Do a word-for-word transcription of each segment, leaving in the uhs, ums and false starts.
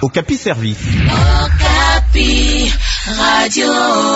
Okapi Service. Okapi, Radio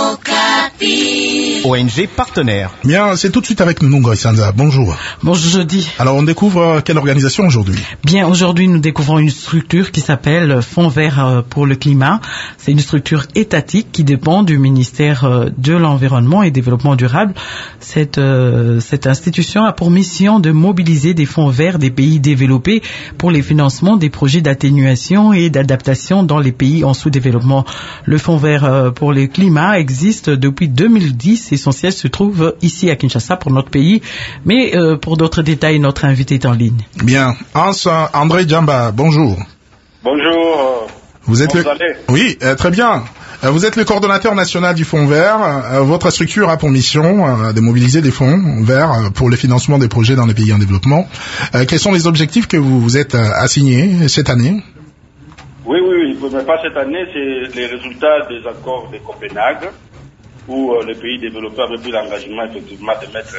Okapi. O N G partenaire. Bien, c'est tout de suite avec nous, Ngoy Sanza. Bonjour. Bonjour jeudi. Alors, on découvre quelle organisation aujourd'hui? Bien, aujourd'hui, nous découvrons une structure qui s'appelle Fonds vert pour le climat. C'est une structure étatique qui dépend du ministère de l'Environnement et Développement durable. Cette, euh, cette institution a pour mission de mobiliser des fonds verts des pays développés pour les financements des projets d'atténuation et d'adaptation dans les pays en sous-développement. Le Fonds vert pour le climat existe depuis deux mille dix et son siège se trouve ici à Kinshasa pour notre pays. Mais euh, pour d'autres détails, notre invité est en ligne. Bien. Hans André Djamba, bonjour. Bonjour. Vous êtes Comment le... vous allez? Oui, euh, très bien. Euh, vous êtes le coordonnateur national du Fonds vert. Euh, votre structure a pour mission euh, de mobiliser des fonds verts euh, pour le financement des projets dans les pays en développement. Euh, quels sont les objectifs que vous vous êtes euh, assignés cette année? Oui, oui, oui, mais pas cette année, c'est les résultats des accords de Copenhague, où euh, les pays développés avaient pris l'engagement effectivement de mettre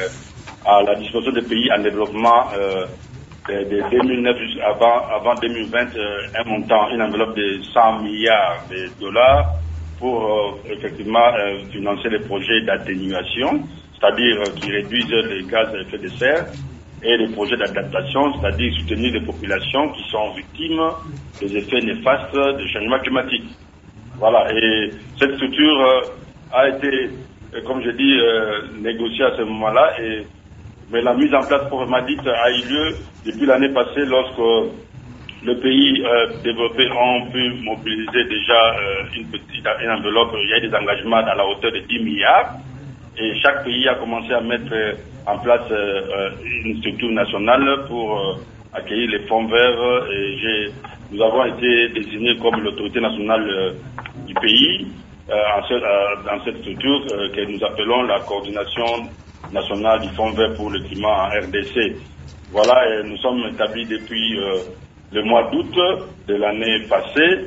à la disposition des pays en développement euh, de, de deux mille neuf avant, avant deux mille vingt euh, un montant, une enveloppe de cent milliards de dollars pour euh, effectivement euh, financer les projets d'atténuation, c'est-à-dire euh, qui réduisent les gaz à effet de serre, et les projets d'adaptation, c'est-à-dire soutenir les populations qui sont victimes des effets néfastes du changement climatique. Voilà, et cette structure euh, a été, euh, comme je dis, euh, négociée à ce moment-là, et mais la mise en place proprement dite a eu lieu depuis l'année passée lorsque le pays euh, développé ont pu mobiliser déjà euh, une petite une enveloppe. Il y a des engagements à la hauteur de dix milliards, et chaque pays a commencé à mettre euh, en place euh, une structure nationale pour euh, accueillir les fonds verts, et j'ai, nous avons été désignés comme l'autorité nationale euh, du pays euh, en ce, euh, dans cette structure euh, que nous appelons la coordination nationale du Fonds vert pour le climat en R D C. Voilà, et nous sommes établis depuis euh, le mois d'août de l'année passée,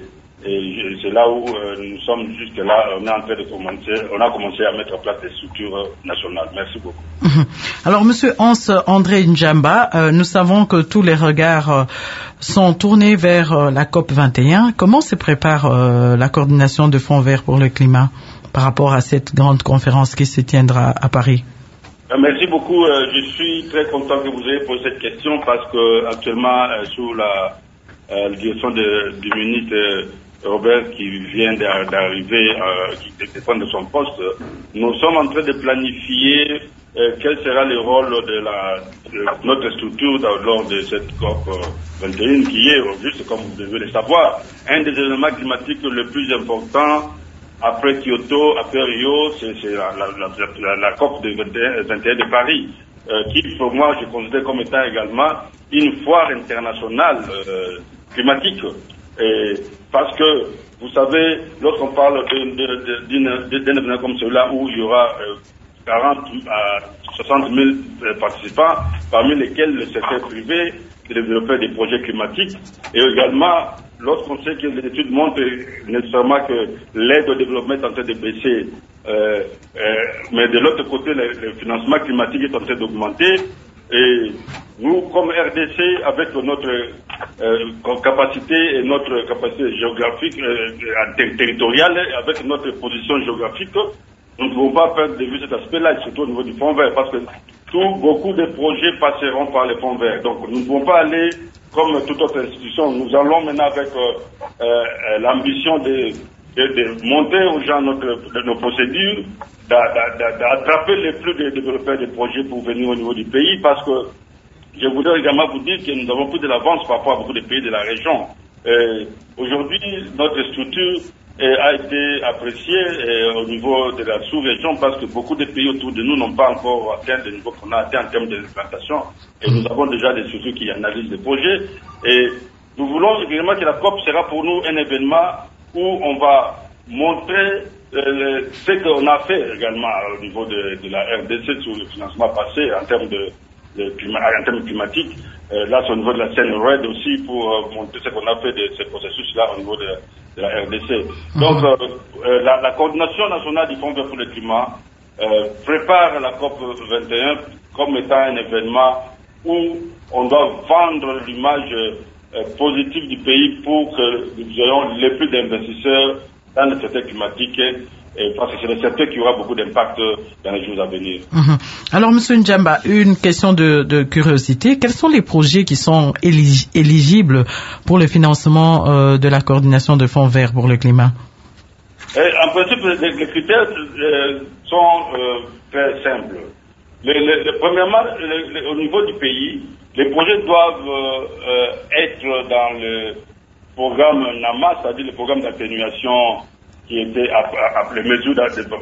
et c'est là où euh, nous sommes jusque là, on est en train de commencer, on a commencé à mettre en place des structures nationales. Merci beaucoup. Alors, Monsieur Hans André Djamba, euh, nous savons que tous les regards euh, sont tournés vers euh, la COP vingt et un. Comment se prépare euh, la coordination de Fonds verts pour le climat par rapport à cette grande conférence qui se tiendra à Paris? Merci beaucoup. Euh, je suis très content que vous ayez posé cette question parce que actuellement, euh, sous la, euh, la direction de, du ministre euh, Robert qui vient d'arriver, euh, qui dépend de son poste, nous sommes en train de planifier euh, quel sera le rôle de, la, de notre structure dans, lors de cette COP vingt et un qui est, juste comme vous devez le savoir, un des éléments climatiques le plus important. Après Kyoto, après Rio, c'est la, la, la, la COP de vingt et un de Paris, euh, qui pour moi je considère comme étant également une foire internationale euh, climatique. Et parce que, vous savez, lorsqu'on parle d'un événement comme celui-là où il y aura euh, quarante à soixante mille participants, parmi lesquels le secteur privé, les développeurs des projets climatiques, et également lorsqu'on sait que les études montrent nécessairement que l'aide au développement est en train de baisser, euh, euh, mais de l'autre côté, le, le financement climatique est en train d'augmenter. Et nous, comme R D C, avec notre euh, capacité et notre capacité géographique, euh, ter territoriale, avec notre position géographique, nous ne pouvons pas perdre de vue cet aspect-là, surtout au niveau du Fonds vert, parce que tout, beaucoup de projets passeront par les fonds verts. Donc nous ne pouvons pas aller comme toute autre institution. Nous allons maintenant avec euh, euh, l'ambition de, de, de monter aux gens notre, de nos procédures, d'attraper les plus de développeurs de projets pour venir au niveau du pays, parce que je voudrais également vous dire que nous avons pris de l'avance par rapport à beaucoup de pays de la région. Aujourd'hui, notre structure euh, a été appréciée euh, au niveau de la sous-région parce que beaucoup de pays autour de nous n'ont pas encore atteint le niveau qu'on a atteint en termes d'implantation. Et nous avons déjà des structures qui analysent les projets. Et nous voulons également que la COP sera pour nous un événement où on va montrer euh, ce qu'on a fait également au niveau de, de la R D C sur le financement passé en termes de, de climat, en termes climatiques. Euh, là, c'est au niveau de la scène RED aussi pour euh, montrer ce qu'on a fait de ce processus-là au niveau de, de la R D C. Donc, euh, euh, la, la coordination nationale du Fonds vert pour le climat euh, prépare la COP vingt et un comme étant un événement où on doit vendre l'image euh, positif du pays pour que nous ayons les plus d'investisseurs dans le secteur climatique, et parce que c'est le secteur qui aura beaucoup d'impact dans les jours à venir. Mmh. Alors, Monsieur Ndjamba, une question de, de curiosité. Quels sont les projets qui sont élig- éligibles pour le financement euh, de la coordination de fonds verts pour le climat? Et en principe, les, les critères euh, sont euh, très simples. Le, le, le, premièrement, le, le, au niveau du pays, les projets doivent euh, être dans le programme NAMA, c'est-à-dire le programme d'atténuation qui était appelé mesures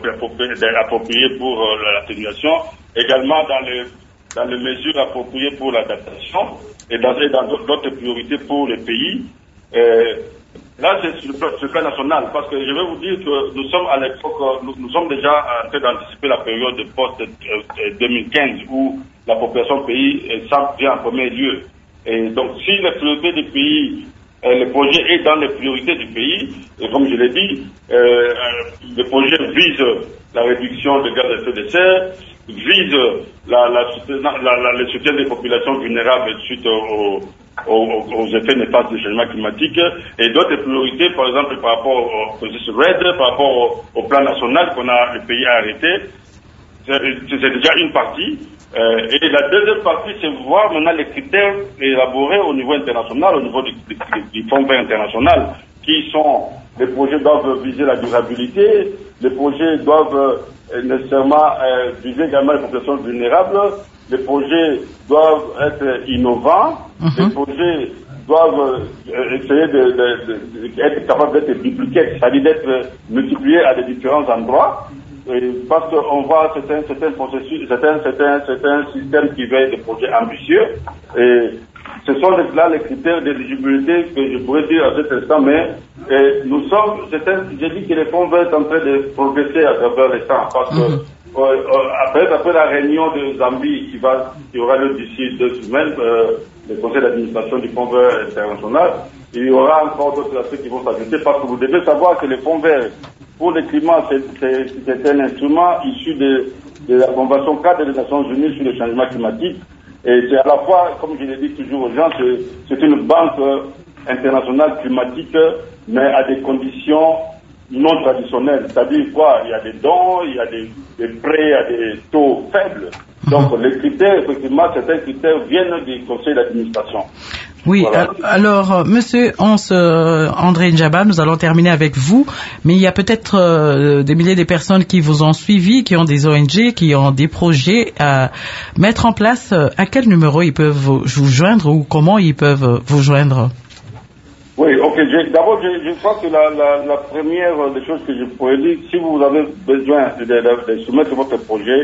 appropriées pour euh, l'atténuation, également dans les dans les mesures appropriées pour l'adaptation et dans, et dans d'autres priorités pour le pays. Euh, là, c'est sur le, plan, sur le plan national, parce que je vais vous dire que nous sommes à l'époque, nous, nous sommes déjà en train d'anticiper la période de post-deux mille quinze où la population pays vient en premier lieu. Et donc, si les priorités du pays, euh, le projet est dans les priorités du pays, et comme je l'ai dit, euh, le projet vise la réduction de gaz à effet de serre, vise la, la, la, la, le soutien des populations vulnérables suite aux, aux, aux effets néfastes du changement climatique, et d'autres priorités, par exemple par rapport au processus RED, par rapport au, au plan national qu'on a le pays a arrêté. C'est, c'est déjà une partie. Euh, et la deuxième partie, c'est voir maintenant les critères élaborés au niveau international, au niveau du, du, du Fonds vert international, qui sont, les projets doivent viser la durabilité, les projets doivent euh, nécessairement euh, viser également les populations vulnérables, les projets doivent être innovants, mm-hmm. les projets doivent euh, essayer de, de, de, de être capables d'être dupliqués, c'est-à-dire d'être multipliés à des différents endroits. Et parce qu'on voit certains, certains processus, certains, certains, certains systèmes qui veulent des projets ambitieux. Et ce sont là les critères d'éligibilité que je pourrais dire à cet instant, mais et nous sommes, certains, j'ai dit que les fonds verts sont en train de progresser à travers le temps, parce que mm-hmm. euh, après, après la réunion de Zambie qui va, qui aura lieu d'ici deux semaines, euh, le conseil d'administration du Fonds vert international, il y aura encore d'autres aspects qui vont s'ajouter, parce que vous devez savoir que les fonds verts pour le climat, c'est, c'est, c'est un instrument issu de, de la Convention cadre des Nations Unies sur le changement climatique. Et c'est à la fois, comme je l'ai dit toujours aux gens, c'est, c'est une banque internationale climatique, mais à des conditions non traditionnelles. C'est-à-dire quoi? Il y a des dons, il y a des, des prêts à des taux faibles. Donc les critères, effectivement, certains critères viennent du conseil d'administration. Oui, voilà. Alors, euh, Monsieur Hans euh, André Ndjamba, nous allons terminer avec vous, mais il y a peut-être euh, des milliers de personnes qui vous ont suivi, qui ont des O N G, qui ont des projets à mettre en place. À quel numéro ils peuvent vous, vous joindre ou comment ils peuvent vous joindre? Oui, ok. Je, d'abord, je, je crois que la, la, la première des choses que je pourrais dire, si vous avez besoin de, de, de soumettre votre projet,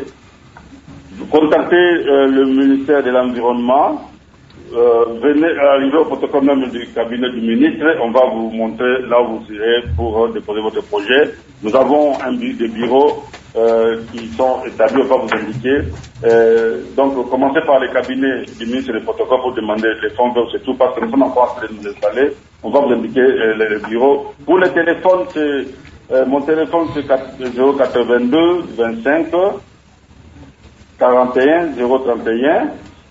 vous contactez euh, le ministère de l'Environnement. Euh, venez arriver au protocole même du cabinet du ministre, on va vous montrer là où vous irez pour euh, déposer votre projet. Nous avons un bu- des bureaux euh, qui sont établis, on va vous indiquer. Euh, donc commencez par le cabinet du ministre des protocoles pour demander les fonds verts, c'est tout, parce que nous sommes encore en train de nous installer. On va vous indiquer euh, les, les bureaux. Pour les téléphones, c'est euh, mon téléphone c'est zéro quatre-vingt-deux vingt-cinq quarante et un zéro trente et un.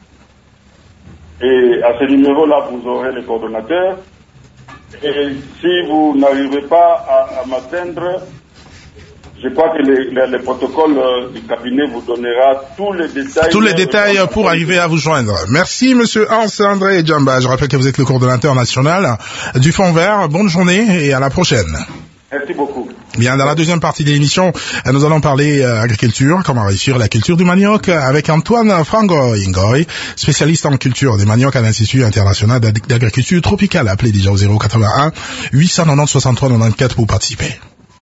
Et à ce numéro-là, vous aurez le coordonnateur. Et si vous n'arrivez pas à, à m'atteindre, je crois que le, le, le protocole du cabinet vous donnera tous les détails. Tous les détails pour arriver à vous joindre. Merci, Monsieur Hans André Ndjamba. Je rappelle que vous êtes le coordonnateur national du Fonds vert. Bonne journée et à la prochaine. Merci beaucoup. Bien, dans la deuxième partie de l'émission, nous allons parler euh, agriculture, comment réussir la culture du manioc avec Antoine Frango-Ingoy, spécialiste en culture des maniocs à l'Institut international d'agriculture tropicale. Appelez déjà au zéro quatre-vingt-un huit cent quatre-vingt-treize soixante-trois quatre-vingt-quatorze pour participer.